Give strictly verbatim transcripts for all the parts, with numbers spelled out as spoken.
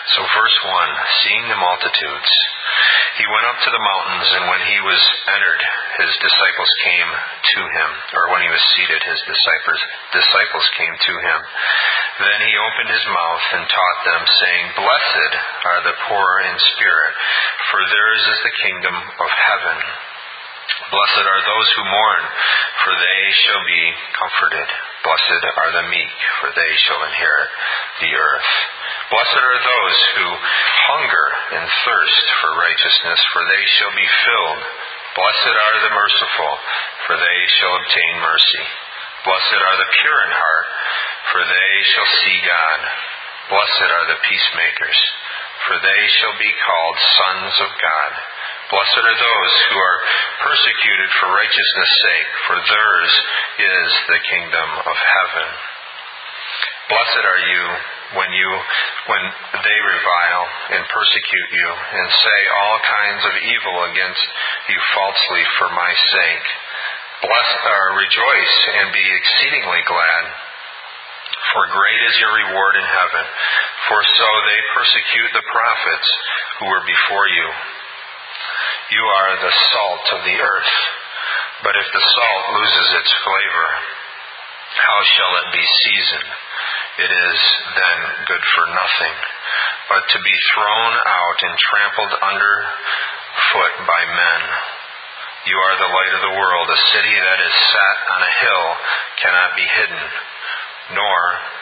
So verse one, seeing the multitudes, he went up to the mountains, and when he was entered, his disciples came to him. Or when he was seated, his disciples disciples came to him. Then he opened his mouth and taught them, saying, Blessed are the poor in spirit, for theirs is the kingdom of heaven. Blessed are those who mourn, for they shall be comforted. Blessed are the meek, for they shall inherit the earth. Blessed are those who hunger and thirst for righteousness, for they shall be filled. Blessed are the merciful, for they shall obtain mercy. Blessed are the pure in heart, for they shall see God. Blessed are the peacemakers, for they shall be called sons of God. Blessed are those who are persecuted for righteousness' sake, for theirs is the kingdom of heaven. Blessed are you when you when they revile and persecute you and say all kinds of evil against you falsely for my sake. Bless, uh, rejoice and be exceedingly glad, for great is your reward in heaven. For so they persecute the prophets who were before you. You are the salt of the earth. But if the salt loses its flavor, how shall it be seasoned? It is then good for nothing, but to be thrown out and trampled underfoot by men. You are the light of the world. A city that is set on a hill cannot be hidden, nor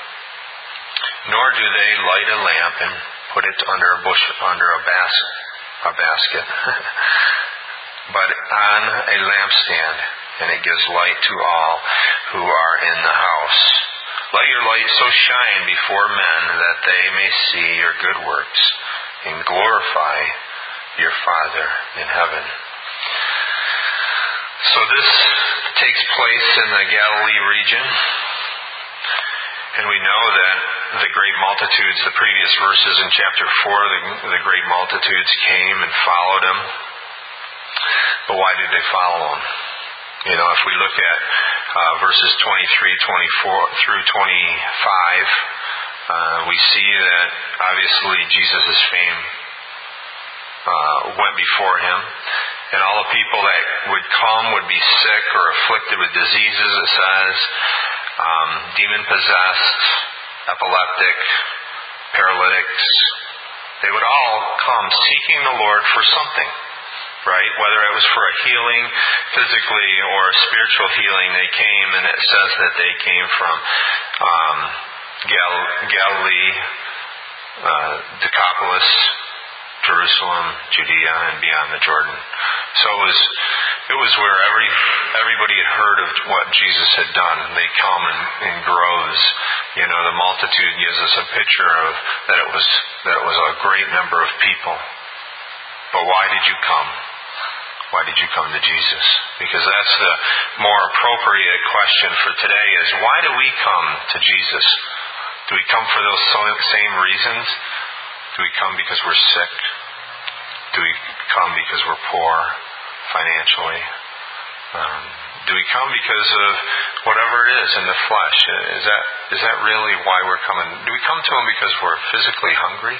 nor do they light a lamp and put it under a bush, under a basket. a basket, but on a lampstand, and it gives light to all who are in the house. Let your light so shine before men that they may see your good works and glorify your Father in heaven. So this takes place in the Galilee region, and we know that the great multitudes, the previous verses in chapter four, the, the great multitudes came and followed him. But why did they follow him? You know, if we look at uh, verses twenty-three, twenty-four through twenty-five, uh, we see that obviously Jesus' fame uh, went before him. And all the people that would come would be sick or afflicted with diseases, it says, um, demon-possessed, epileptic, paralytics. They would all come seeking the Lord for something, right? Whether it was for a healing physically or a spiritual healing, they came, and it says that they came from um, Gal- Galilee, uh, Decapolis, Jerusalem, Judea, and beyond the Jordan. So it was it was where every everybody had heard of what Jesus had done. They come in, in groves. You know, the multitude gives us a picture of that it was that it was a great number of people. But why did you come? Why did you come to Jesus? Because that's the more appropriate question for today is, why do we come to Jesus? Do we come for those same reasons? Do we come because we're sick? Do we come because we're poor financially? Um, do we come because of whatever it is in the flesh? Is that is that really why we're coming? Do we come to Him because we're physically hungry?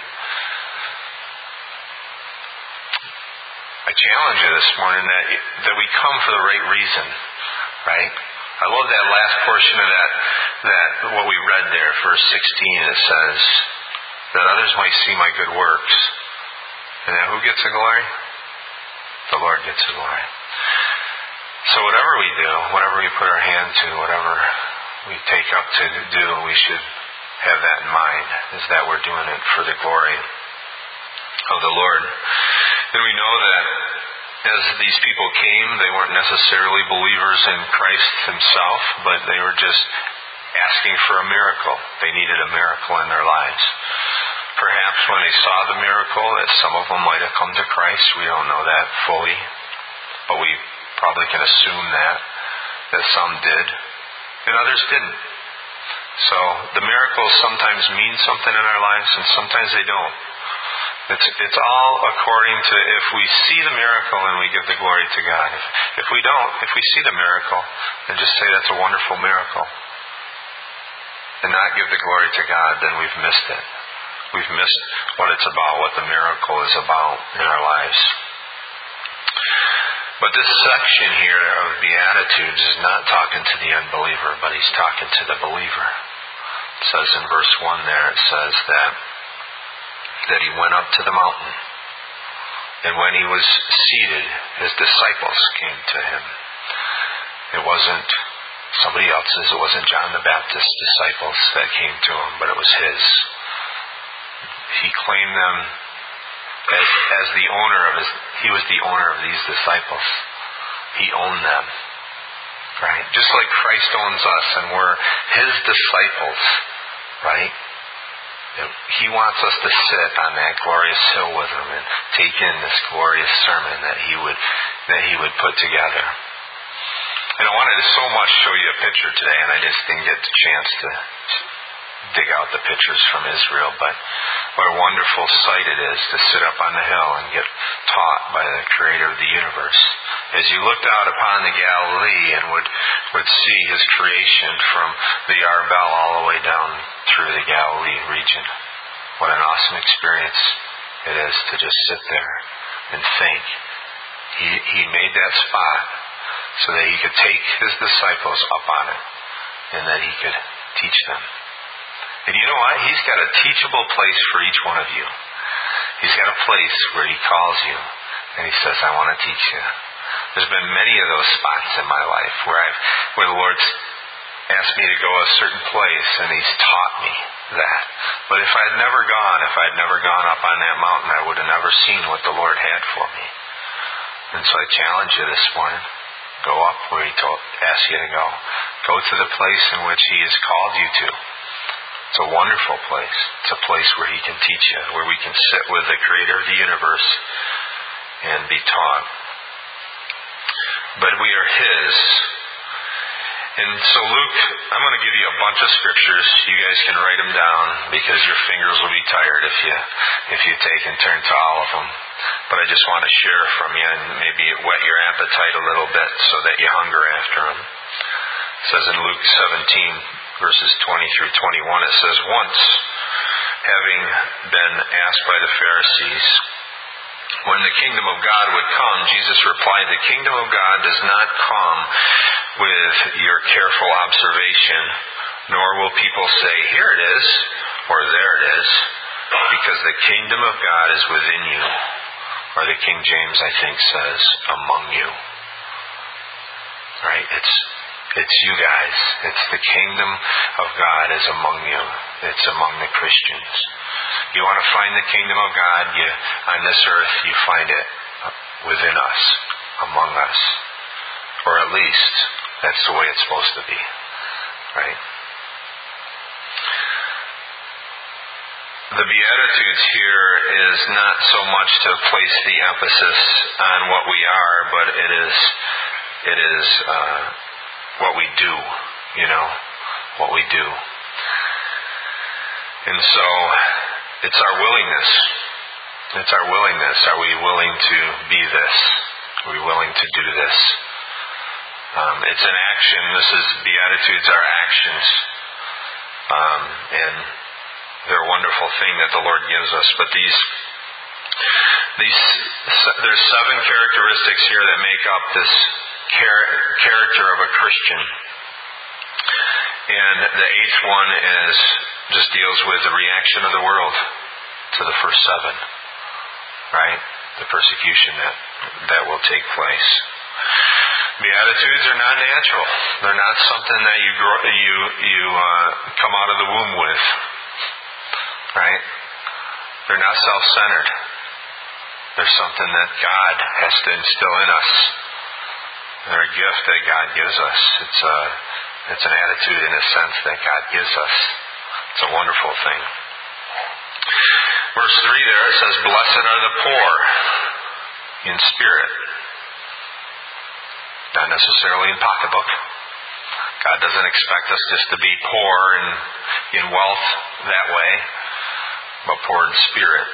I challenge you this morning that that we come for the right reason, right? I love that last portion of that that what we read there, verse sixteen. It says that others might see my good works. And then who gets the glory? The Lord gets the glory. So whatever we do, whatever we put our hand to, whatever we take up to do, we should have that in mind, is that we're doing it for the glory of the Lord. And we know that as these people came, they weren't necessarily believers in Christ Himself, but they were just asking for a miracle. They needed a miracle in their lives. Perhaps when they saw the miracle, that some of them might have come to Christ. We don't know that fully, but we probably can assume that, that some did, and others didn't. So the miracles sometimes mean something in our lives, and sometimes they don't. It's it's all according to if we see the miracle and we give the glory to God. If, if we don't, if we see the miracle and just say that's a wonderful miracle, and not give the glory to God, then we've missed it. we've missed what it's about, what the miracle is about in our lives. But this section here of Beatitudes is not talking to the unbeliever, but he's talking to the believer. It says in verse one there, it says that, that he went up to the mountain. And when he was seated, his disciples came to him. It wasn't somebody else's, it wasn't John the Baptist's disciples that came to him, but it was his. He claimed them as, as the owner of his, he was the owner of these disciples. He owned them. Right? Just like Christ owns us and we're his disciples, right? He wants us to sit on that glorious hill with him and take in this glorious sermon that he would that he would put together. And I wanted to so much show you a picture today, and I just didn't get the chance to dig out the pictures from Israel, but what a wonderful sight it is to sit up on the hill and get taught by the Creator of the universe. As you looked out upon the Galilee and would, would see his creation from the Arbel all the way down through the Galilee region. What an awesome experience it is to just sit there and think. He, he made that spot so that he could take his disciples up on it and that he could teach them. And you know what? He's got a teachable place for each one of you. He's got a place where he calls you and he says, I want to teach you. There's been many of those spots in my life where I've, where the Lord's asked me to go a certain place and he's taught me that. But if I'd never gone, if I'd never gone up on that mountain, I would have never seen what the Lord had for me. And so I challenge you this morning. Go up where he told, asked you to go. Go to the place in which he has called you to. It's a wonderful place. It's a place where he can teach you, where we can sit with the Creator of the universe and be taught. But we are his. And so Luke, I'm going to give you a bunch of scriptures. You guys can write them down because your fingers will be tired if you if you take and turn to all of them. But I just want to share from you and maybe whet your appetite a little bit so that you hunger after them. It says in Luke seventeen, verses twenty through twenty-one, it says, once, having been asked by the Pharisees when the kingdom of God would come, Jesus replied, the kingdom of God does not come with your careful observation, nor will people say, here it is, or there it is, because the kingdom of God is within you. Or the King James, I think, says, among you. Right? It's it's you guys. It's the kingdom of God is among you. It's among the Christians. You want to find the kingdom of God, you, on this earth, you find it within us, among us. Or at least, that's the way it's supposed to be. Right? The Beatitudes here is not so much to place the emphasis on what we are, but it is it is uh, what we do, you know, what we do. And so, it's our willingness. It's our willingness. Are we willing to be this? Are we willing to do this? Um, it's an action. This is, Beatitudes are actions. Um, and they're a wonderful thing that the Lord gives us. But these, these, there's seven characteristics here that make up this char- character of a Christian. And the eighth one is, just deals with the reaction of the world to the first seven. Right? The persecution that, that will take place. Beatitudes are not natural. They're not something that you grow, you you uh, come out of the womb with. Right? They're not self-centered. They're something that God has to instill in us. They're a gift that God gives us. It's a it's an attitude in a sense that God gives us. It's a wonderful thing. Verse three there, it says, blessed are the poor in spirit. Not necessarily in pocketbook. God doesn't expect us just to be poor in, in wealth that way, but poor in spirit.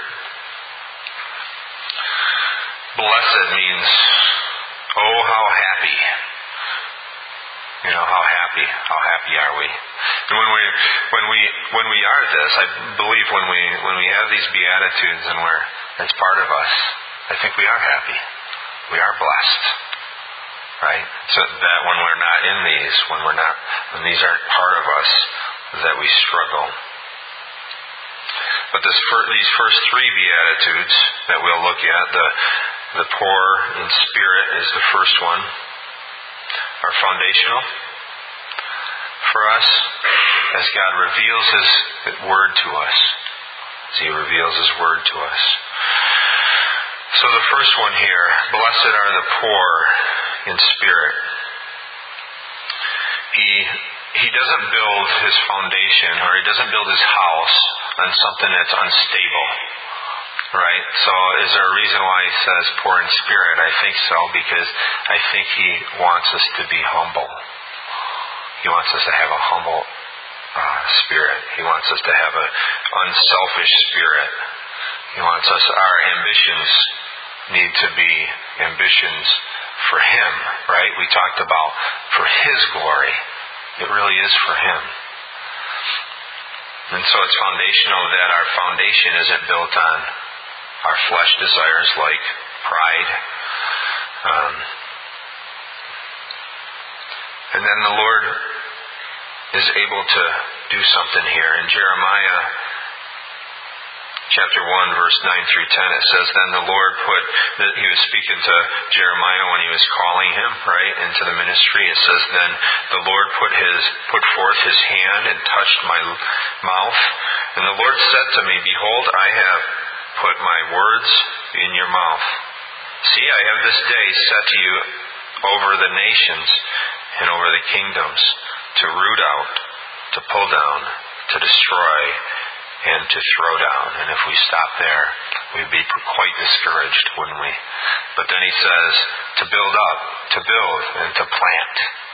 Blessed means, oh, how happy. You know, how happy, how happy are we? And when we, when we, when we are this, I believe when we, when we have these Beatitudes and we're, it's part of us, I think we are happy. We are blessed. Right? So that when we're not in these, when we're not, when these aren't part of us, that we struggle. But this fir- these first three Beatitudes that we'll look at, the, the poor in spirit is the first one, are foundational for us as God reveals His Word to us. As He reveals His Word to us. So the first one here, blessed are the poor in spirit. He he doesn't build his foundation, or he doesn't build his house on something that's unstable. Right? So is there a reason why he says poor in spirit? I think so, because I think he wants us to be humble. He wants us to have a humble uh, spirit. He wants us to have an unselfish spirit. He wants us, our ambitions need to be ambitions for Him, right? We talked about for His glory. It really is for Him. And so it's foundational that our foundation isn't built on our flesh desires like pride. Um, and then the Lord is able to do something here. In Jeremiah chapter one, verse nine through ten, it says, then the Lord put, he was speaking to Jeremiah when he was calling him, right, into the ministry. It says, then the Lord put his, put forth his hand and touched my mouth. And the Lord said to me, behold, I have put my words in your mouth. See, I have this day set to you over the nations and over the kingdoms, to root out, to pull down, to destroy, and to throw down. And if we stop there, we'd be quite discouraged, wouldn't we? But then he says, to build up, to build, and to plant.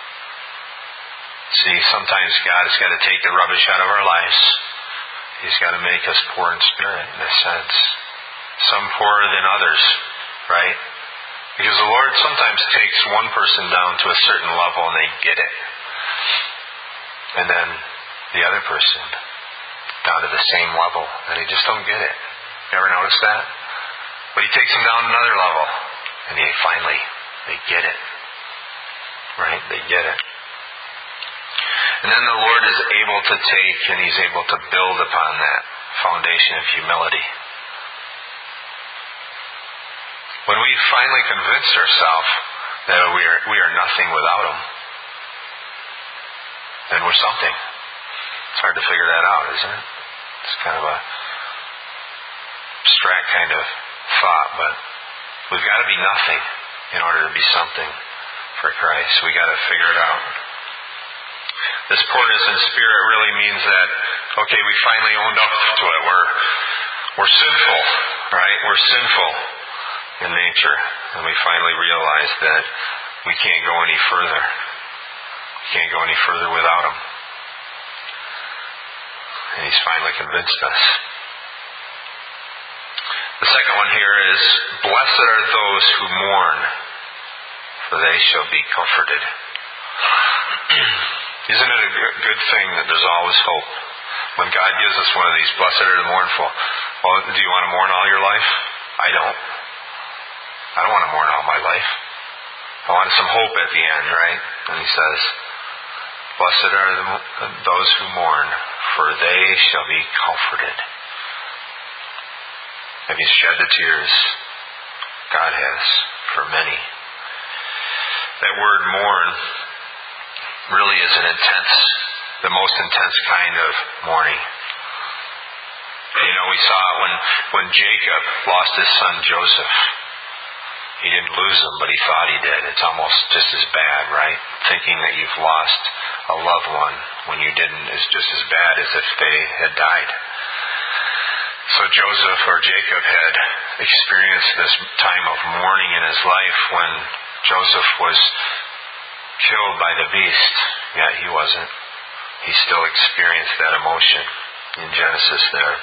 See, sometimes God has got to take the rubbish out of our lives. He's got to make us poor in spirit, in a sense. Some poorer than others, right? Because the Lord sometimes takes one person down to a certain level and they get it. And then the other person down to the same level, and they just don't get it. You ever notice that? But He takes them down another level, and they finally, they get it. Right? They get it. And then the Lord is able to take, and He's able to build upon that foundation of humility. When we finally convinced ourselves that we are, we are nothing without Him, then we're something. It's hard to figure that out, isn't it? It's kind of a abstract kind of thought, but we've got to be nothing in order to be something for Christ. We've got to figure it out. This poorness in spirit really means that, okay, we finally owned up to it. We're, we're sinful, right? We're sinful in nature. And we finally realize that we can't go any further. We can't go any further without Him. And He's finally convinced us. The second one here is, blessed are those who mourn, for they shall be comforted. Isn't it a good thing that there's always hope? When God gives us one of these, blessed are the mournful. Well, do you want to mourn all your life? I don't. I don't want to mourn all my life. I want some hope at the end, right? And He says, blessed are the, those who mourn, for they shall be comforted. Have you shed the tears? God has, for many. That word mourn really is an intense, the most intense kind of mourning. You know, we saw it when, when Jacob lost his son Joseph. He didn't lose him, but he thought he did. It's almost just as bad, right? Thinking that you've lost a loved one when you didn't is just as bad as if they had died. So Joseph, or Jacob, had experienced this time of mourning in his life when Joseph was killed by the beast. Yet he wasn't. He still experienced that emotion in Genesis there.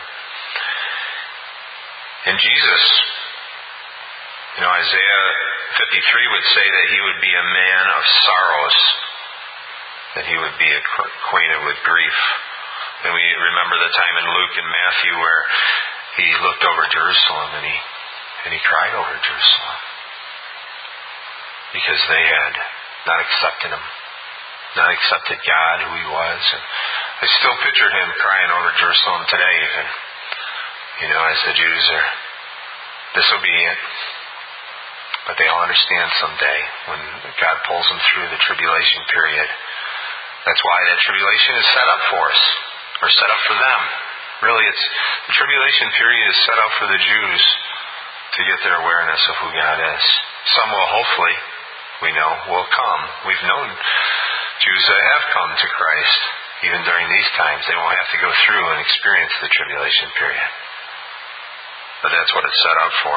And Jesus, you know, Isaiah fifty-three would say that He would be a man of sorrows. that he would be acquainted with grief. And we remember the time in Luke and Matthew where he looked over Jerusalem and he and he cried over Jerusalem because they had not accepted him, not accepted God, who he was. And I still picture him crying over Jerusalem today even, you know, as the Jews are disobedient. But they'll understand someday when God pulls them through the tribulation period. That's why that tribulation is set up for us, or set up for them. Really, it's the tribulation period is set up for the Jews to get their awareness of who God is. Some will hopefully, we know, will come. We've known Jews that have come to Christ even during these times. They won't have to go through and experience the tribulation period. But that's what it's set up for.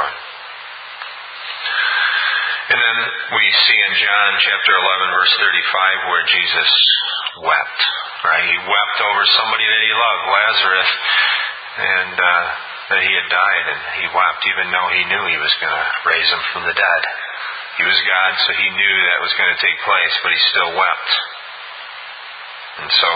And then we see in John chapter eleven, verse thirty-five, where Jesus wept. Right? He wept over somebody that he loved, Lazarus, and uh, that he had died, and he wept even though he knew he was going to raise him from the dead. He was God, so he knew that was going to take place, but he still wept. And so,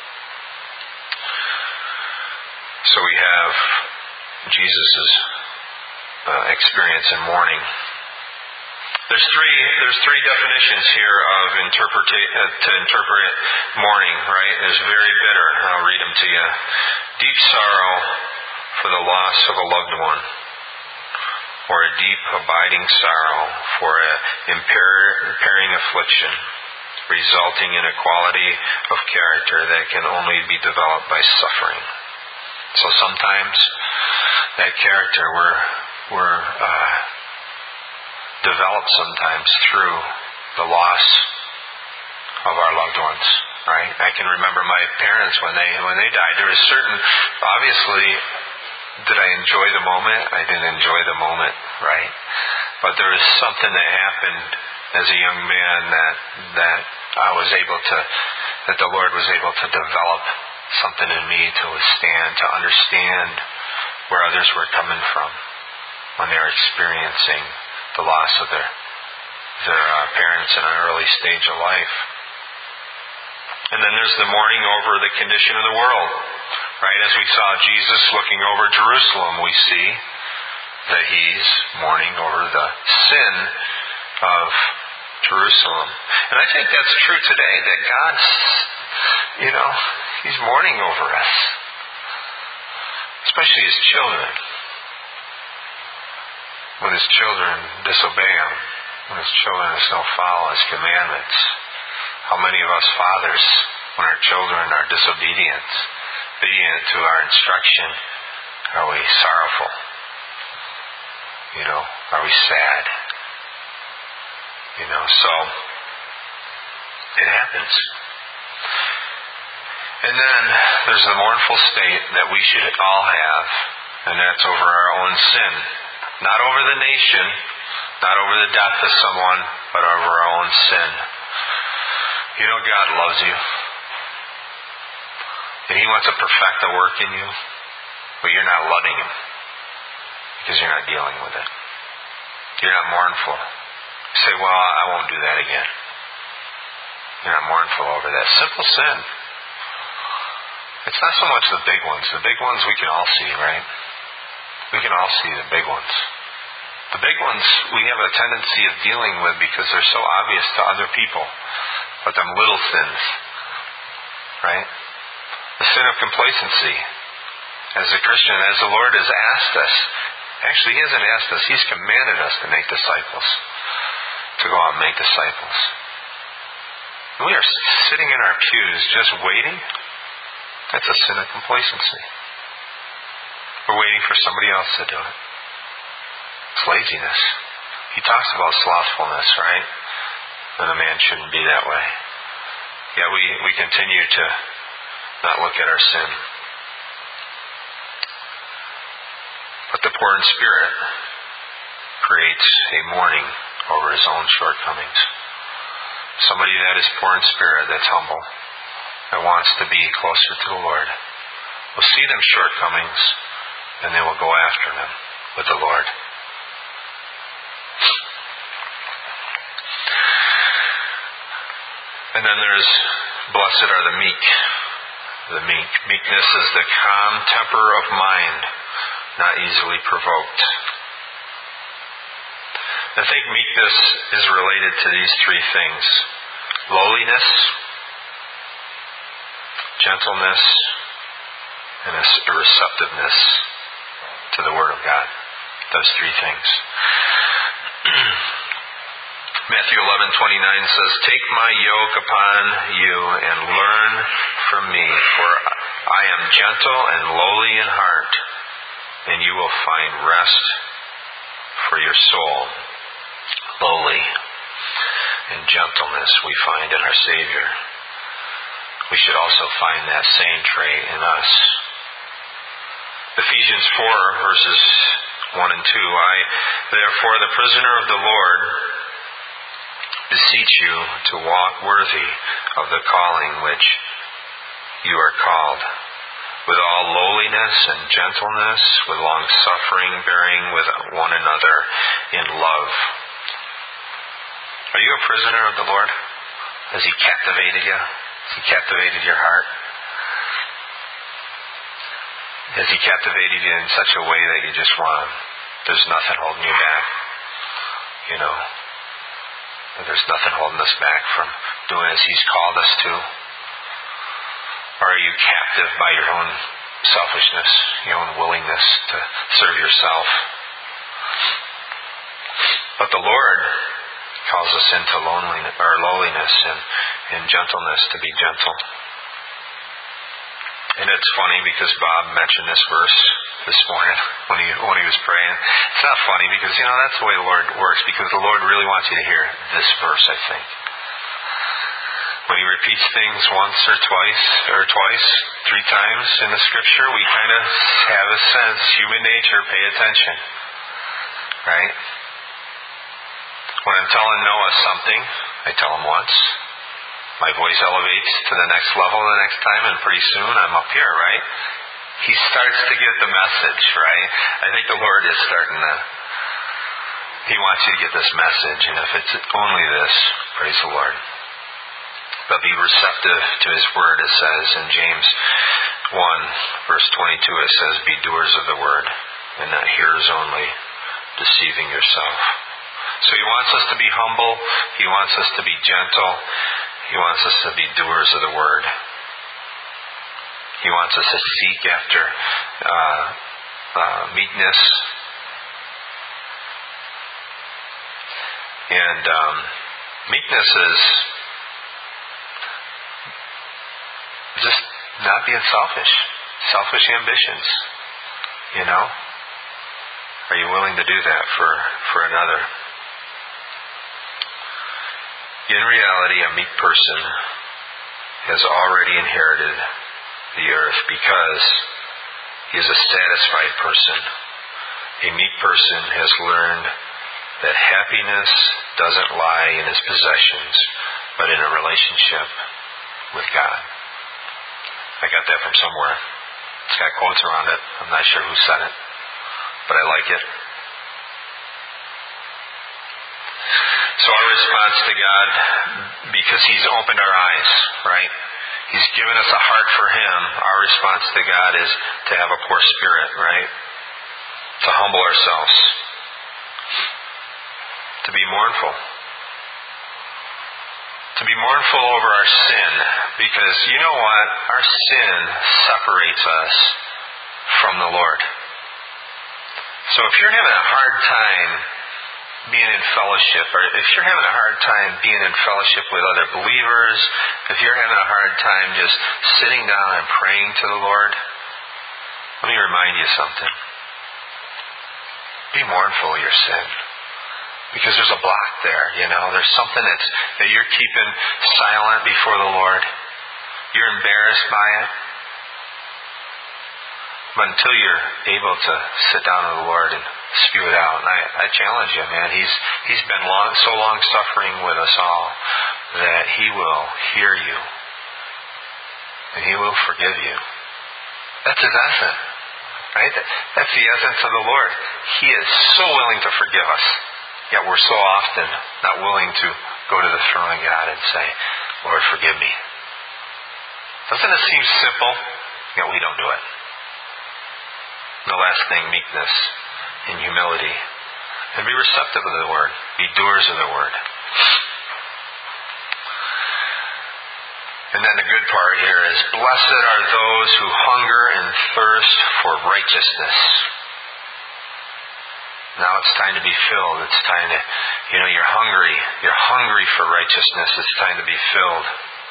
so we have Jesus' uh, experience in mourning. There's three. There's three definitions here of interpret uh, to interpret mourning. Right? There's very bitter. I'll read them to you. Deep sorrow for the loss of a loved one, or a deep abiding sorrow for a impairing affliction, resulting in a quality of character that can only be developed by suffering. So sometimes that character we're we're uh, developed sometimes through the loss of our loved ones, right? I can remember my parents when they when they died. There was certain, obviously, did I enjoy the moment? I didn't enjoy the moment, right? But there was something that happened as a young man that that I was able to, that the Lord was able to develop something in me to withstand, to understand where others were coming from when they were experiencing the loss of their their uh, parents in an early stage of life. And then there's the mourning over the condition of the world, right? As we saw Jesus looking over Jerusalem, we see that he's mourning over the sin of Jerusalem. And I think that's true today, that God's, you know, he's mourning over us, especially his children. When his children disobey him, when his children don't follow his commandments. How many of us fathers, when our children are disobedient, obedient to our instruction, are we sorrowful? You know, are we sad? You know, so it happens. And then there's the mournful state that we should all have, and that's over our own sin. Not over the nation, not over the death of someone, but over our own sin. You know God loves you. And he wants to perfect the work in you, but you're not loving him because you're not dealing with it. You're not mournful. You say, well, I won't do that again. You're not mournful over that. Simple sin. It's not so much the big ones. The big ones we can all see, right? We can all see the big ones. The big ones we have a tendency of dealing with because they're so obvious to other people. But them little sins, right? The sin of complacency. As a Christian, as the Lord has asked us, actually he hasn't asked us, he's commanded us to make disciples. To go out and make disciples. And we are sitting in our pews just waiting. That's a sin of complacency. We're waiting for somebody else to do it. It's laziness. He talks about slothfulness, right? And a man shouldn't be that way. Yet we, we continue to not look at our sin. But the poor in spirit creates a mourning over his own shortcomings. Somebody that is poor in spirit, that's humble, that wants to be closer to the Lord, will see them shortcomings, and they will go after them with the Lord. And then there's Blessed are the meek. The meek. Meekness is the calm temper of mind, not easily provoked. I think meekness is related to these three things: lowliness, gentleness, and a receptiveness to the Word of God. Those three things. Matthew eleven twenty-nine says, "Take my yoke upon you and learn from me, for I am gentle and lowly in heart, and you will find rest for your soul." Lowly and gentleness we find in our Savior. We should also find that same trait in us. Ephesians four, verses one and two. "I, therefore, the prisoner of the Lord, beseech you to walk worthy of the calling which you are called, with all lowliness and gentleness, with long suffering, bearing with one another in love." Are you a prisoner of the Lord? Has He captivated you? Has He captivated your heart? Has He captivated you in such a way that you just want, there's nothing holding you back? You know, there's nothing holding us back from doing as He's called us to? Or are you captive by your own selfishness, your own willingness to serve yourself? But the Lord calls us into loneliness, or lowliness and, and gentleness, to be gentle. And it's funny because Bob mentioned this verse this morning when he when he was praying. It's not funny because, you know, that's the way the Lord works, because the Lord really wants you to hear this verse, I think. When He repeats things once or twice, or twice, three times in the Scripture, we kind of have a sense, human nature, pay attention. Right? When I'm telling Noah something, I tell him once. My voice elevates to the next level the next time, and pretty soon I'm up here, right? He starts to get the message, right? I think the Lord is starting to, He wants you to get this message, and if it's only this, praise the Lord. But be receptive to His Word, it says in James one, verse twenty-two, it says, "Be doers of the Word, and not hearers only, deceiving yourself." So He wants us to be humble. He wants us to be gentle. He wants us to be doers of the Word. He wants us to seek after uh, uh, meekness. And um, meekness is just not being selfish. Selfish ambitions. You know? Are you willing to do that for, for another? In reality, a meek person has already inherited the earth because he is a satisfied person. A meek person has learned that happiness doesn't lie in his possessions, but in a relationship with God. I got that from somewhere. It's got quotes around it. I'm not sure who said it, but I like it. So our response to God, because He's opened our eyes, right? He's given us a heart for Him. Our response to God is to have a poor spirit, right? To humble ourselves. To be mournful. To be mournful over our sin. Because you know what? Our sin separates us from the Lord. So if you're having a hard time being in fellowship, or if you're having a hard time being in fellowship with other believers, if you're having a hard time just sitting down and praying to the Lord, let me remind you something. Be mournful of your sin. Because there's a block there, you know. There's something that's, that you're keeping silent before the Lord. You're embarrassed by it. But until you're able to sit down with the Lord and spew it out, and I, I challenge you, man. He's He's been long, so long suffering with us all that He will hear you and He will forgive you. That's His essence, right? That's the essence of the Lord. He is so willing to forgive us, yet we're so often not willing to go to the throne of God and say, "Lord, forgive me." Doesn't it seem simple? Yet we don't do it. And the last thing, meekness and humility. And be receptive of the word. Be doers of the word. And then the good part here is, blessed are those who hunger and thirst for righteousness. Now it's time to be filled. It's time to, you know, you're hungry. You're hungry for righteousness. It's time to be filled.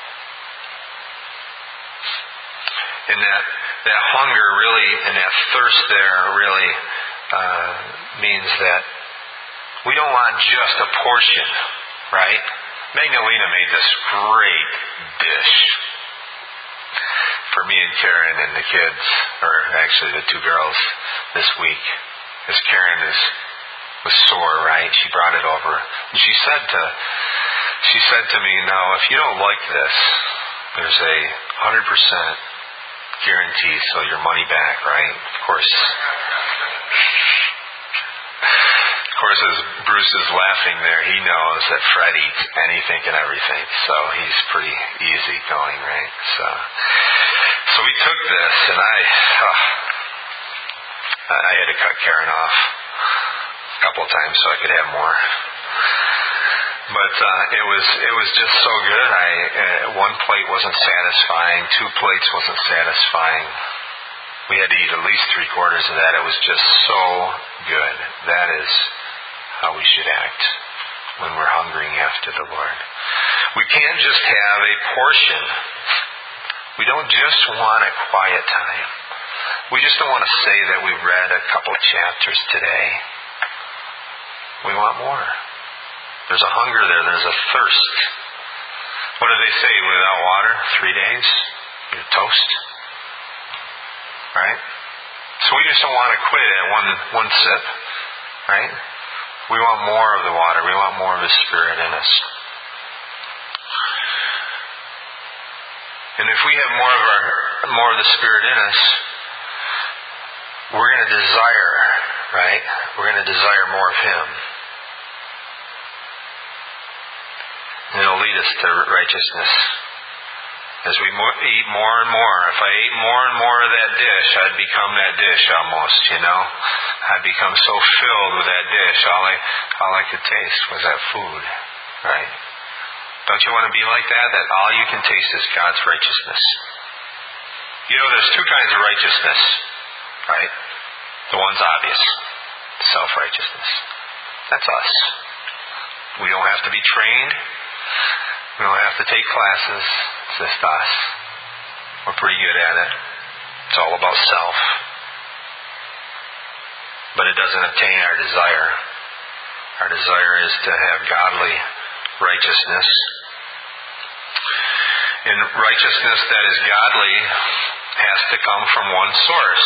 And that, that hunger really, and that thirst there really uh, means that we don't want just a portion, right? Magdalena made this great dish for me and Karen and the kids, or actually the two girls this week. As Karen is, was sore, right? She brought it over. And she said to she said to me, now if you don't like this, there's a one hundred percent guarantee, so your money back, right? Of course. Of course, as Bruce is laughing there, he knows that Fred eats anything and everything, so he's pretty easy going, right? So, so we took this, and I, oh, I had to cut Karen off a couple of times so I could have more. But uh, it was it was just so good. I uh, one plate wasn't satisfying, two plates wasn't satisfying. We had to eat at least three quarters of that. It was just so good. That is how we should act when we're hungering after the Lord. We can't just have a portion. We don't just want a quiet time. We just don't want to say that we read a couple chapters today. We want more. There's a hunger there. There's a thirst. What do they say? Without water, three days, you're toast. Right? So we just don't want to quit at one one sip. Right? We want more of the water. We want more of His Spirit in us. And if we have more of our more of the Spirit in us, we're going to desire, right? We're going to desire more of Him. And it'll lead us to righteousness. As we eat more and more, if I ate more and more of that dish, I'd become that dish almost, you know. I'd become so filled with that dish, all I, all I could taste was that food, right? Don't you want to be like that? That all you can taste is God's righteousness. You know, there's two kinds of righteousness, right? The one's obvious, self-righteousness. That's us. We don't have to be trained. We don't have to take classes. It's just us. We're pretty good at it. It's all about self. But it doesn't obtain our desire. Our desire is to have godly righteousness. And righteousness that is godly has to come from one source.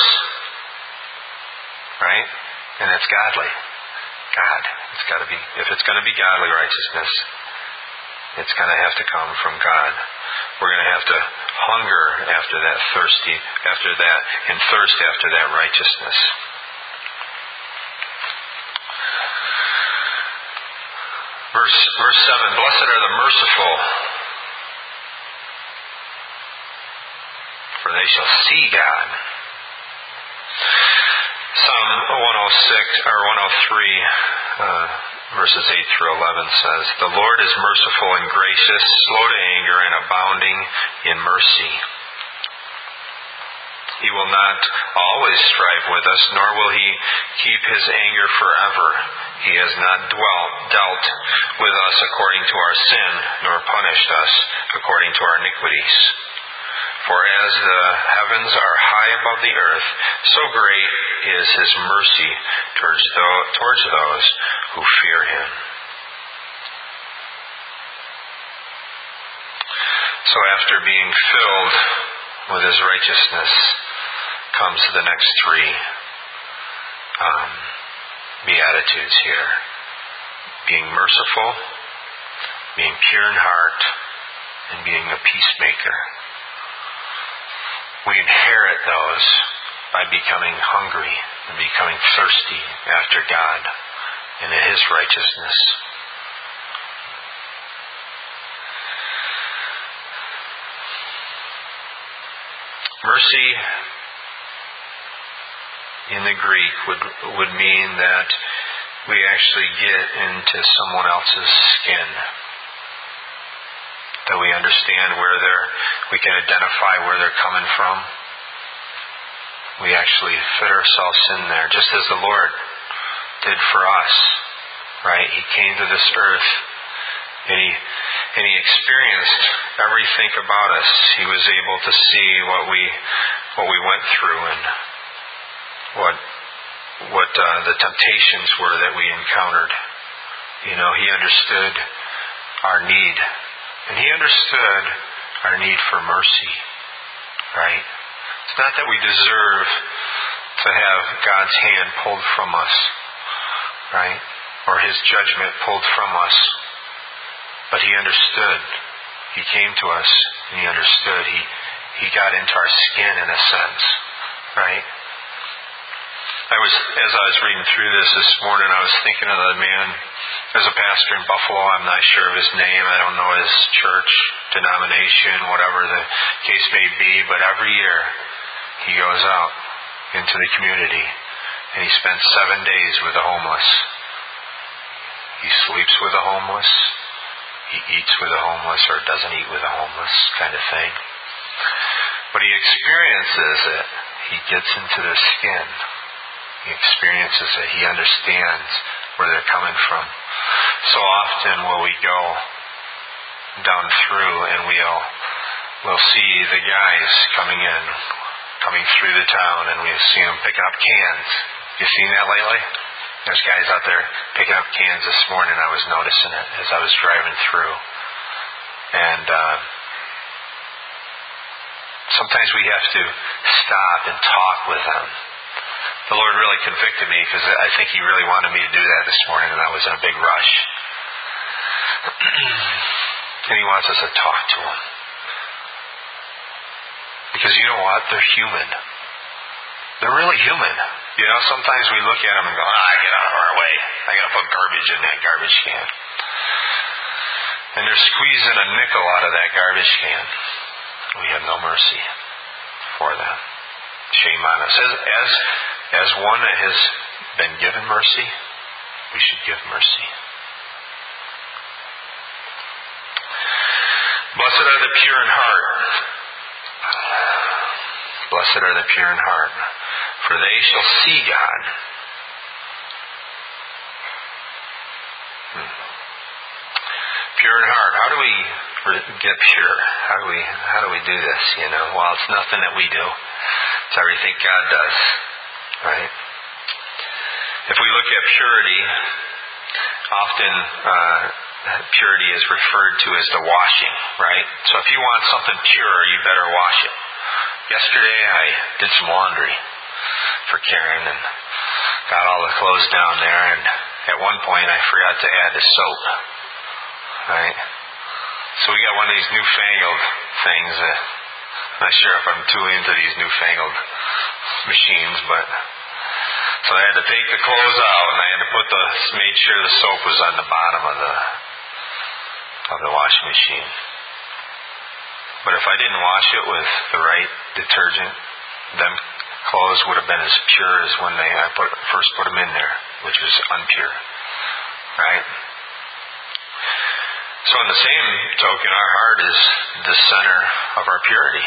Right? And it's godly. God. It's got to be, if it's going to be godly righteousness, it's going to have to come from God. We're going to have to hunger after that, thirsty, after that, and thirst after that righteousness. Verse, verse seven, blessed are the merciful, for they shall see God. Psalm one oh six, or one oh three, uh, verses eight through eleven says, the Lord is merciful and gracious, slow to anger and abounding in mercy. He will not always strive with us, nor will He keep His anger forever. He has not dwelt, dealt with us according to our sin, nor punished us according to our iniquities. For as the heavens are high above the earth, so great is His mercy towards those who fear Him. So after being filled with His righteousness comes the next three um, beatitudes here. Being merciful, being pure in heart, and being a peacemaker. We inherit those by becoming hungry and becoming thirsty after God and in His righteousness. Mercy in the Greek would would mean that we actually get into someone else's skin. That we understand where they're, we can identify where they're coming from. We actually fit ourselves in there, just as the Lord did for us, right? He came to this earth and he, and he experienced everything about us. He was able to see what we, what we went through and what, what uh, the temptations were that we encountered. You know, he understood our need. And he understood our need for mercy, right? It's not that we deserve to have God's hand pulled from us, right? Or His judgment pulled from us. But He understood. He came to us and He understood. He, he got into our skin in a sense, right? I was, as I was reading through this this morning, I was thinking of the man. There's a pastor in Buffalo. I'm not sure of his name. I don't know his church, denomination, whatever the case may be. But every year he goes out into the community and he spends seven days with the homeless. He sleeps with the homeless. He eats with the homeless or doesn't eat with the homeless kind of thing. But he experiences it. He gets into their skin. He experiences it. He understands where they're coming from. So often will we go down through and we'll we'll see the guys coming in, coming through the town, and we'll see them picking up cans. You seen that lately? There's guys out there picking up cans this morning. I was noticing it as I was driving through. And uh, sometimes we have to stop and talk with them. The Lord really convicted me because I think He really wanted me to do that this morning, and I was in a big rush. And He wants us to talk to them. Because you know what? They're human. They're really human. You know, sometimes we look at them and go, ah, get out of our way. I got to put garbage in that garbage can. And they're squeezing a nickel out of that garbage can. We have no mercy for them. Shame on us. As, as, as one that has been given mercy, we should give mercy. Blessed are the pure in heart. Blessed are the pure in heart, for they shall see God. Hmm. Pure in heart. How do we get pure? How do we how do we do this? You know, well, it's nothing that we do. It's everything God does, right? If we look at purity, often uh, purity is referred to as the washing, right? So if you want something pure, you better wash it. Yesterday I did some laundry for Karen and got all the clothes down there, and at one point I forgot to add the soap, right? So we got one of these newfangled things. Uh, I'm not sure if I'm too into these newfangled machines, but so I had to take the clothes out and I had to put the made sure the soap was on the bottom of the of the washing machine. But if I didn't wash it with the right detergent, them clothes would have been as pure as when they I put first put them in there, which was unpure, right? So in the same token, our heart is the center of our purity.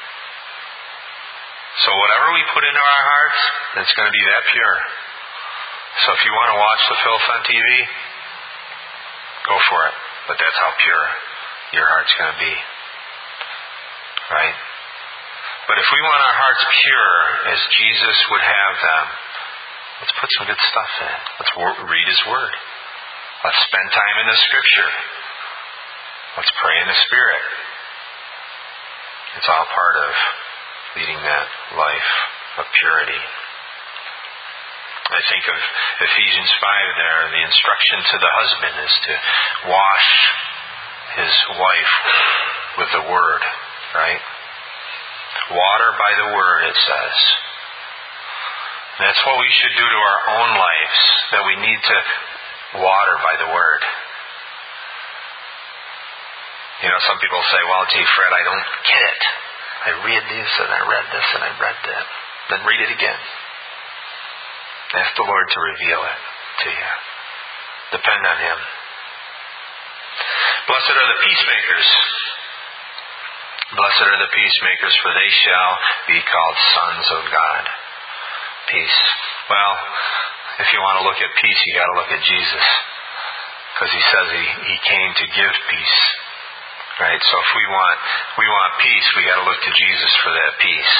So whatever we put into our hearts, it's going to be that pure. So if you want to watch the filth on T V, go for it. But that's how pure your heart's going to be. Right? But if we want our hearts pure as Jesus would have them, let's put some good stuff in. Let's read His Word. Let's spend time in the Scripture. Let's pray in the Spirit. It's all part of leading that life of purity. I think of Ephesians five there. The instruction to the husband is to wash his wife with the Word, right? Water by the Word, it says. And that's what we should do to our own lives, that we need to water by the Word. You know, some people say, well, gee, Fred, I don't get it. I read this and I read this and I read that. Then read it again. Ask the Lord to reveal it to you. Depend on Him. Blessed are the peacemakers. Blessed are the peacemakers, for they shall be called sons of God. Peace. Well, if you want to look at peace, you got to look at Jesus. Because He says he, he came to give peace. Right? So if we want we want peace, we got to look to Jesus for that peace.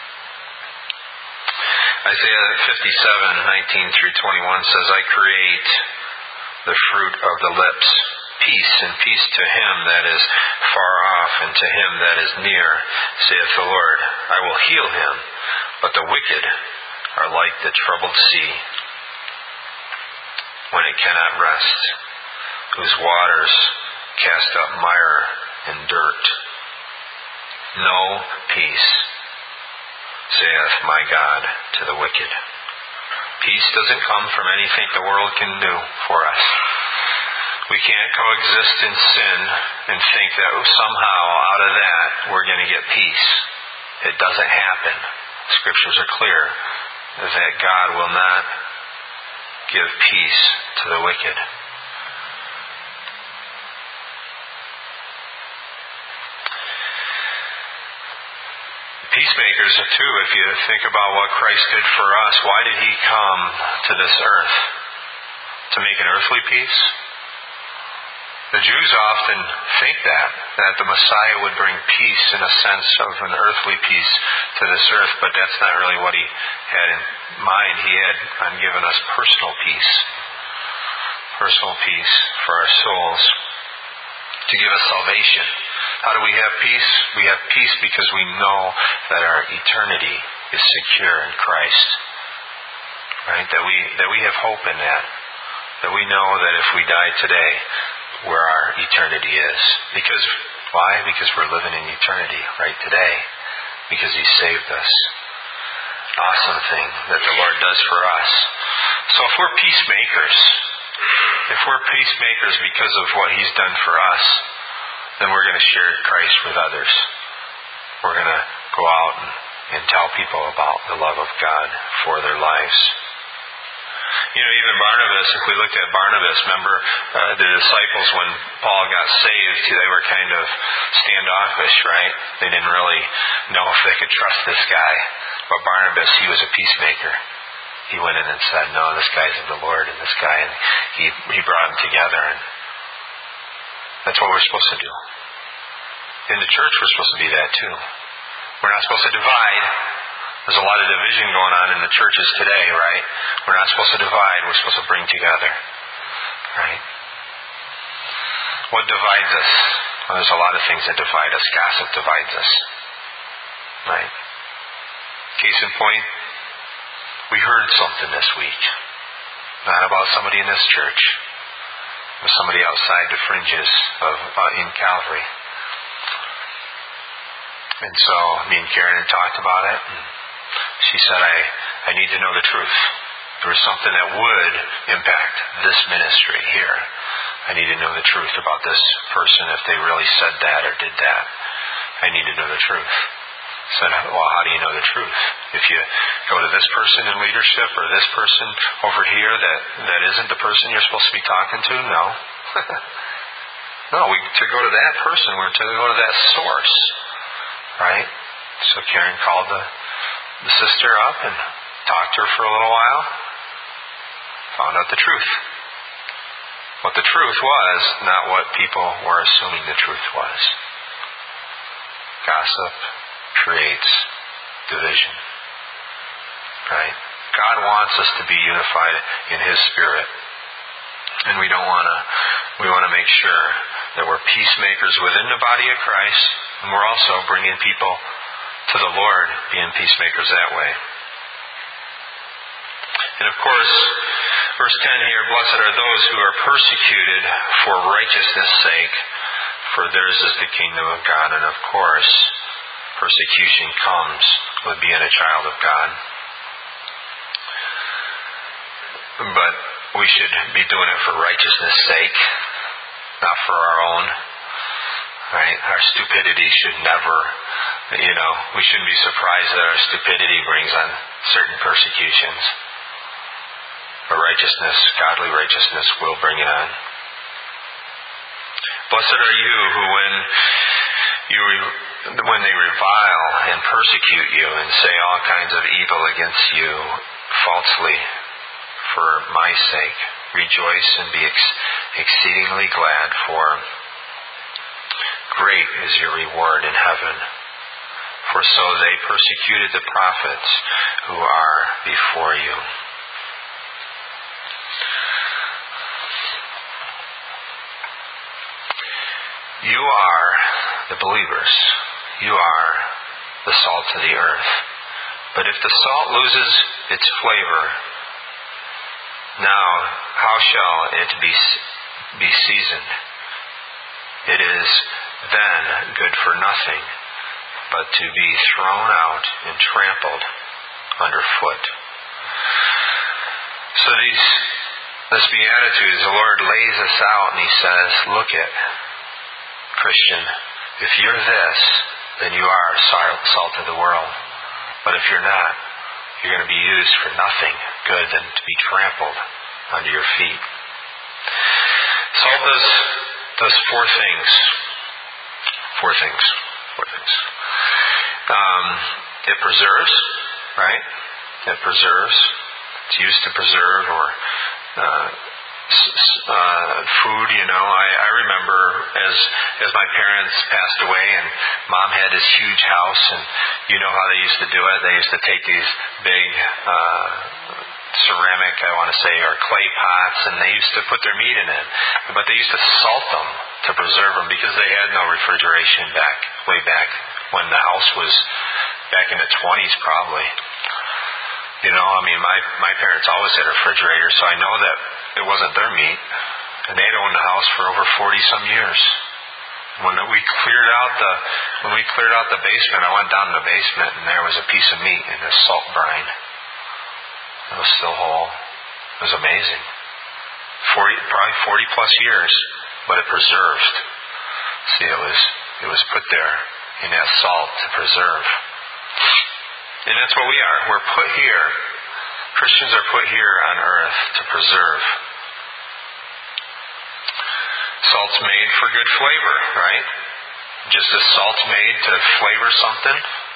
Isaiah fifty-seven, nineteen through twenty-one says, I create the fruit of the lips, peace, and peace to him that is far off, and to him that is near, saith the Lord. I will heal him, but the wicked are like the troubled sea, when it cannot rest, whose waters cast up mire and dirt. No peace, saith my God, to the wicked. Peace doesn't come from anything the world can do for us. We can't coexist in sin and think that somehow out of that we're going to get peace. It doesn't happen. Scriptures are clear that God will not give peace to the wicked. Peacemakers, too, if you think about what Christ did for us, why did He come to this earth? To make an earthly peace? The Jews often think that, that the Messiah would bring peace in a sense of an earthly peace to this earth, but that's not really what He had in mind. He had given us personal peace. Personal peace for our souls. To give us salvation. How do we have peace? We have peace because we know that our eternity is secure in Christ. Right? That we that we have hope in that. That we know that if we die today, where our eternity is. Because why? Because we're living in eternity right today. Because He saved us. Awesome thing that the Lord does for us. So if we're peacemakers, if we're peacemakers because of what He's done for us, then we're going to share Christ with others. We're going to go out and, and tell people about the love of God for their lives. You know, even Barnabas, if we looked at Barnabas, remember uh, the disciples when Paul got saved, they were kind of standoffish, right? They didn't really know if they could trust this guy. But Barnabas, he was a peacemaker. He went in and said, no, this guy's of the Lord, and this guy, and he, he brought them together. And that's what we're supposed to do. In the church, we're supposed to be that too. We're not supposed to divide. There's a lot of division going on in the churches today, right? We're not supposed to divide. We're supposed to bring together, right? What divides us? Well, there's a lot of things that divide us. Gossip divides us, right? Case in point, we heard something this week. Not about somebody in this church. It was somebody outside the fringes of uh, in Calvary. And so me and Karen had talked about it. And she said, I, I need to know the truth. There was something that would impact this ministry here. I need to know the truth about this person, if they really said that or did that. I need to know the truth. I said, well, how do you know the truth? If you go to this person in leadership or this person over here that, that isn't the person you're supposed to be talking to, no. No, we to go to that person, we're to go to that source. Right? So Karen called the, the sister up and talked to her for a little while. Found out the truth. What the truth was, not what people were assuming the truth was. Gossip creates division. Right? God wants us to be unified in His Spirit. And we don't want to, we want to make sure that we're peacemakers within the body of Christ, and we're also bringing people to the Lord, being peacemakers that way. And of course, verse ten here, blessed are those who are persecuted for righteousness' sake, for theirs is the kingdom of God. And of course, persecution comes with being a child of God. But we should be doing it for righteousness' sake, not for our own. Right? Our stupidity should never You know, we shouldn't be surprised that our stupidity brings on certain persecutions. But righteousness, godly righteousness, will bring it on. Blessed are you who, when you when they revile and persecute you and say all kinds of evil against you falsely for my sake, rejoice and be ex- exceedingly glad, for great is your reward in heaven. For so they persecuted the prophets who are before you. You are the believers. You are the salt of the earth. But if the salt loses its flavor, now how shall it be be seasoned? It is then good for nothing, but to be thrown out and trampled underfoot. So these, this Beatitudes, the Lord lays us out and He says, look at, Christian, if you're this, then you are salt of the world. But if you're not, you're going to be used for nothing good than to be trampled under your feet. Salt does, does four things. Four things. Four things. Um, it preserves, right? It preserves. It's used to preserve or uh, uh, food. You know, I, I remember as as my parents passed away, and Mom had this huge house, and you know how they used to do it. They used to take these big uh, ceramic, I want to say, or clay pots, and they used to put their meat in it. But they used to salt them to preserve them because they had no refrigeration back way back when the house was back in the twenties, probably. You know, I mean, my, my parents always had a refrigerator, so I know that it wasn't their meat. And they'd owned the house for over forty some years. When we cleared out the when we cleared out the basement, I went down to the basement and there was a piece of meat in this salt brine. It was still whole. It was amazing. Forty probably forty plus years, but it preserved. See, it was it was put there in that salt to preserve. And that's what we are. We're put here. Christians are put here on earth to preserve. Salt's made for good flavor, right? Just as salt's made to flavor something,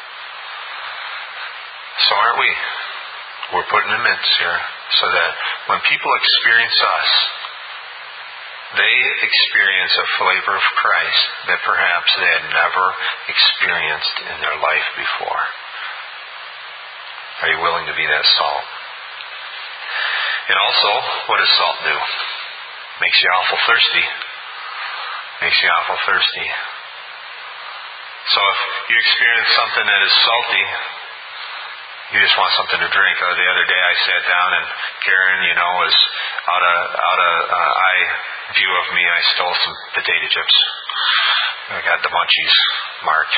so aren't we? We're put in the midst here so that when people experience us, they experience a flavor of Christ that perhaps they had never experienced in their life before. Are you willing to be that salt? And also, what does salt do? Makes you awful thirsty. Makes you awful thirsty. So if you experience something that is salty, you just want something to drink. Oh, the other day I sat down and Karen, you know, was out of out of uh, eye view of me. I stole some potato chips. I got the munchies marked.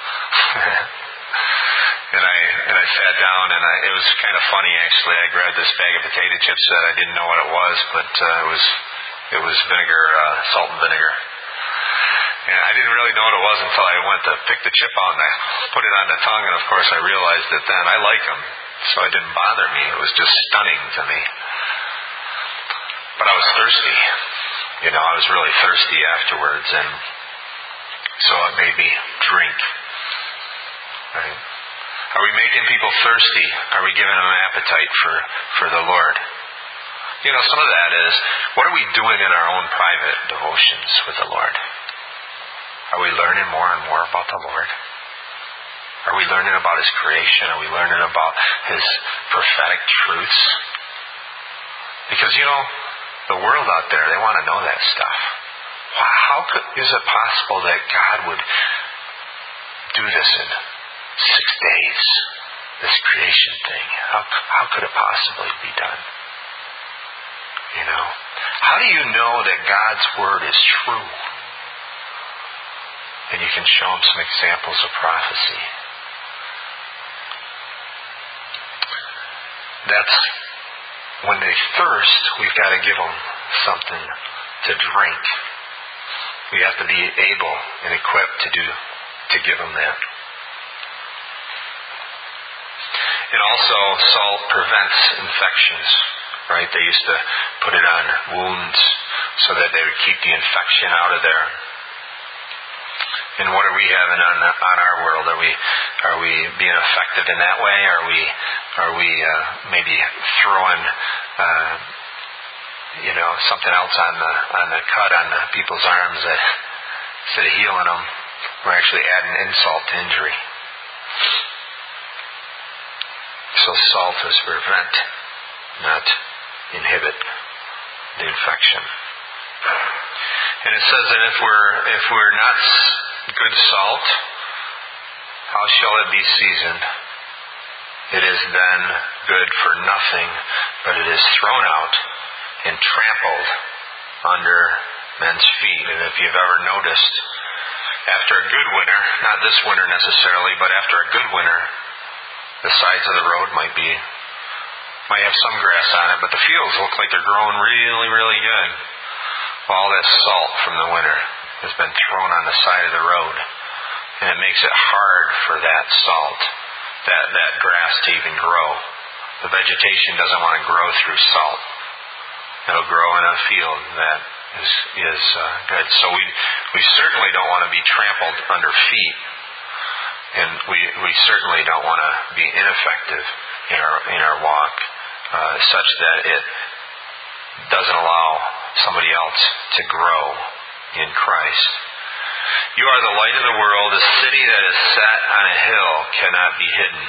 And I and I sat down, and I, it was kind of funny actually. I grabbed this bag of potato chips that I didn't know what it was, but uh, it was it was vinegar, uh, salt and vinegar. And I didn't really know what it was until I went to pick the chip out and I put it on the tongue, and of course I realized it then. I like them, so it didn't bother me. It was just stunning to me. But I was thirsty. You know, I was really thirsty afterwards, and so it made me drink. Right? Are we making people thirsty? Are we giving them an appetite for, for the Lord? You know, some of that is, what are we doing in our own private devotions with the Lord? Are we learning more and more about the Lord? Are we learning about His creation? Are we learning about His prophetic truths? Because, you know, the world out there, they want to know that stuff. How could, is it possible that God would do this in six days, this creation thing? How how could it possibly be done? You know? How do you know that God's Word is true? And you can show them some examples of prophecy. That's when they thirst, we've got to give them something to drink. We have to be able and equipped to do to give them that. And also, salt prevents infections, right? They used to put it on wounds so that they would keep the infection out of there. And what are we having on on our world? Are we are we being effective in that way? Are we are we uh, maybe throwing uh, you know something else on the on the cut on the people's arms that instead of healing them, we're actually adding insult to injury. So salt is to prevent, not inhibit the infection. And it says that if we're if we're not good salt, how shall it be seasoned? It is then good for nothing, but it is thrown out and trampled under men's feet. And if you've ever noticed, after a good winter, not this winter necessarily, but after a good winter, the sides of the road might be, might have some grass on it, but the fields look like they're growing really, really good. All that salt from the winter has been thrown on the side of the road, and it makes it hard for that salt, that, that grass to even grow. The vegetation doesn't want to grow through salt. It'll grow in a field that is, is uh, good. So we we certainly don't want to be trampled under feet, and we we certainly don't want to be ineffective in our in our walk, uh, such that it doesn't allow somebody else to grow in Christ. You are the light of the world. A city that is set on a hill cannot be hidden.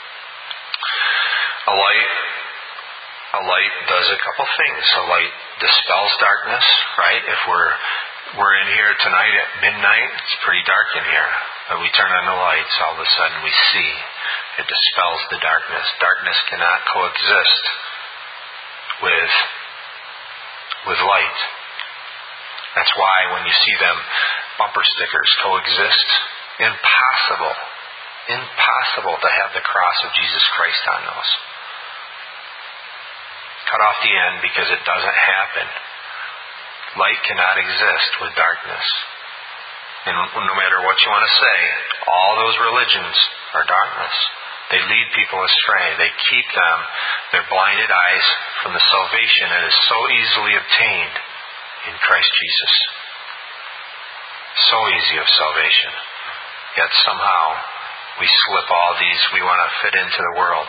A light, a light does a couple things. A light dispels darkness, right? If we're we're in here tonight at midnight, it's pretty dark in here. But we turn on the lights, all of a sudden we see. It dispels the darkness. Darkness cannot coexist with with light. That's why when you see them bumper stickers coexist, impossible, impossible to have the cross of Jesus Christ on those. Cut off the end because it doesn't happen. Light cannot exist with darkness. And no matter what you want to say, all those religions are darkness. They lead people astray. They keep them, their blinded eyes, from the salvation that is so easily obtained in Christ Jesus. So easy of salvation. Yet somehow we slip all these, we want to fit into the world.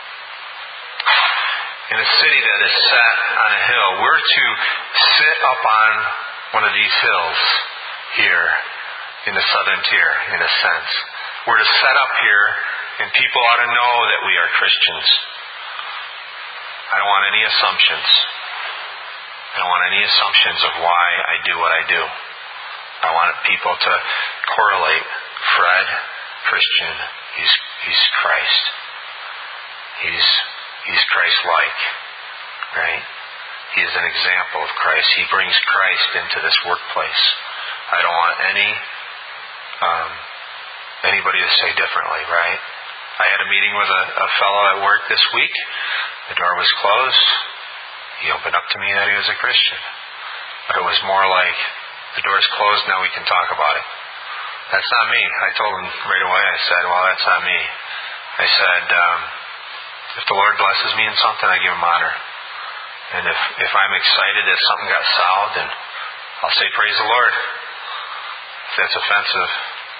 In a city that is set on a hill, we're to sit up on one of these hills here in the southern tier, in a sense. We're to set up here, and people ought to know that we are Christians. I don't want any assumptions. I don't want any assumptions of why I do what I do. I want people to correlate. Fred, Christian, he's he's Christ. He's he's Christ-like, right? He is an example of Christ. He brings Christ into this workplace. I don't want any um, anybody to say differently, right? I had a meeting with a, a fellow at work this week. The door was closed. He opened up to me that he was a Christian. But it was more like, the door's closed, now we can talk about it. That's not me. I told him right away, I said, well, that's not me. I said, um, if the Lord blesses me in something, I give him honor. And if, if I'm excited that something got solved, then I'll say, praise the Lord. If that's offensive,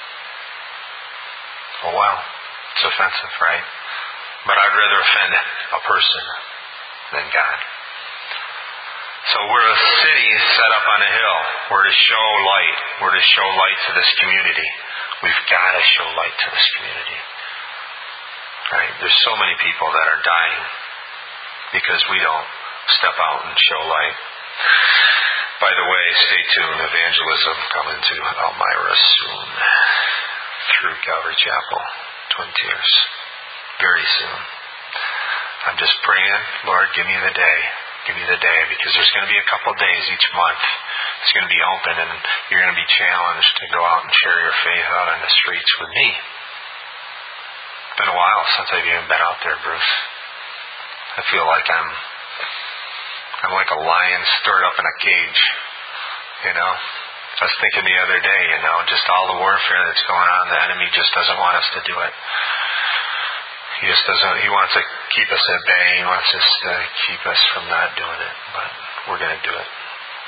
oh well, it's offensive, right? But I'd rather offend a person than God. So we're a city set up on a hill. We're to show light. We're to show light to this community. We've got to show light to this community. Right? There's so many people that are dying because we don't step out and show light. By the way, stay tuned. Evangelism coming to Elmira soon through Calvary Chapel, Twin Tiers. Very soon. I'm just praying, Lord, give me the day. Give me the day, because there's going to be a couple of days each month. It's going to be open, and you're going to be challenged to go out and share your faith out on the streets with me. It's been a while since I've even been out there, Bruce. I feel like I'm I'm like a lion stored up in a cage, you know. I was thinking the other day, you know, just all the warfare that's going on, the enemy just doesn't want us to do it. He just doesn't, he wants to keep us at bay. He wants us to keep us from not doing it. But we're going to do it.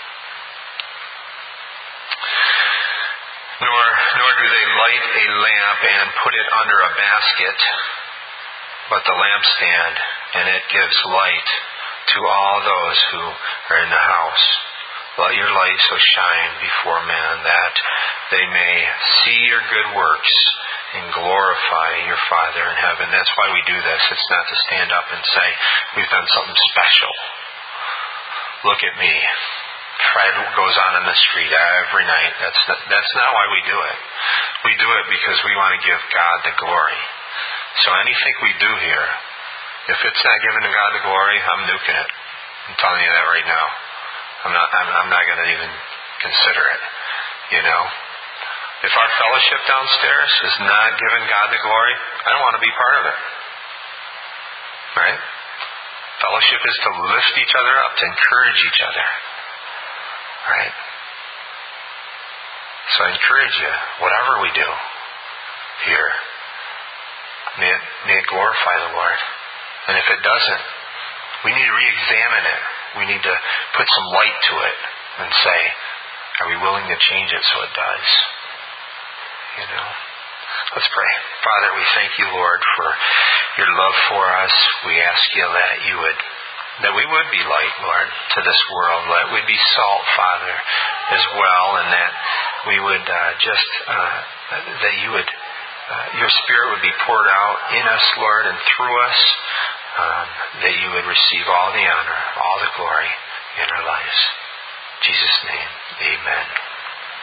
Nor, nor do they light a lamp and put it under a basket, but the lampstand, and it gives light to all those who are in the house. Let your light so shine before men that they may see your good works and glorify your Father in heaven. That's why we do this. It's not to stand up and say, we've done something special. Look at me. Fred goes on in the street every night. That's not, that's not why we do it. We do it because we want to give God the glory. So anything we do here, if it's not giving to God the glory, I'm nuking it. I'm telling you that right now. I'm not. I'm, I'm not going to even consider it. You know, if our fellowship downstairs is not giving God the glory, I don't want to be part of it. Right? Fellowship is to lift each other up, to encourage each other. Right? So I encourage you, whatever we do here, may it, may it glorify the Lord. And if it doesn't, we need to re-examine it. We need to put some light to it and say, are we willing to change it so it does? You know? Let's pray. Father, we thank you, Lord, for your love for us. We ask you that you would, that we would be light, Lord, to this world. That we'd be salt, Father, as well, and that we would uh, just, uh, that you would, uh, your Spirit would be poured out in us, Lord, and through us, um, that you would receive all the honor, all the glory in our lives. In Jesus' name, amen.